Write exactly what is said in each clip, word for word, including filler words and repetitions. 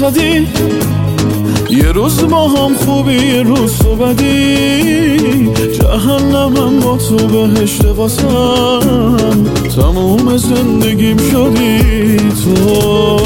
نزدی، یه روز با هم خوبی یه روز تو بدی، جهنمم با تو بهشت واسم، تموم زندگیم شدی تو.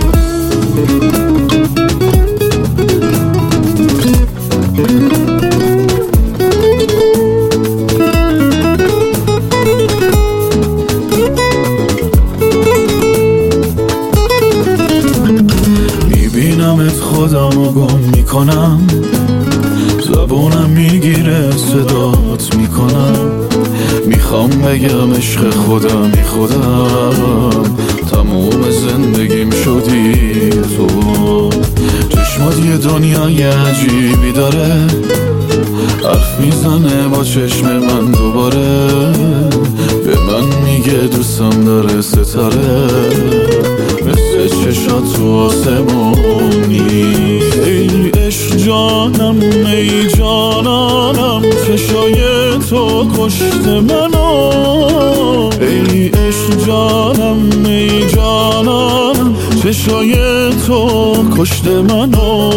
میبینمت خودمو گم میکنم، زبونم میگیره صدات میکنم، میخوام بگم عشق خودم بی خودم، تموم زندگیم شدی تو. چشمات یه دنیای عجیبی داره، حرف میزنه با چشم من دوباره، به من میگه دوستم داره ستاره، مثل چشات تو آسمونی. ای عشق جانم ای جانانم، چشای تو کشت منو، ای عشق جانم ای جانانم، چشای تو کشت منو.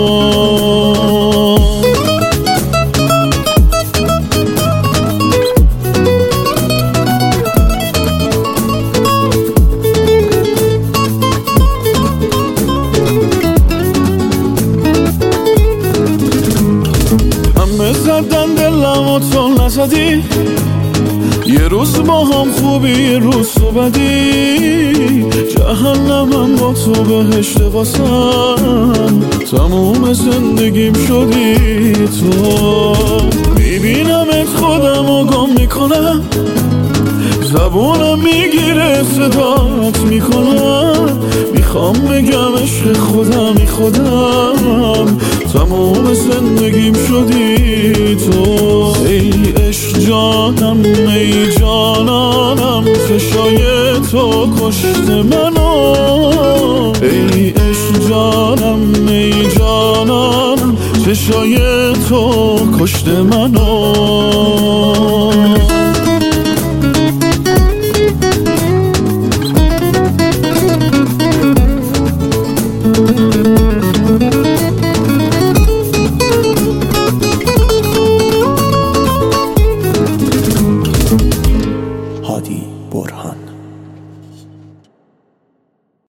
زدن دلم و تو نزدی، یه روز با هم خوبی یه روز تو بدی، جهنمم با تو بهشت واسم، تموم زندگیم شدی تو. میبینمت خودم و گم میکنم، زبونم میگیره صدات میکنم، میخوام بگم عشق خودم بی خودم، تموم زندگیم شدی تو. ای عشق جانم ای جانانم، چشای تو کشت منو، ای عشق جانم ای جانانم، چشای تو کشت منو.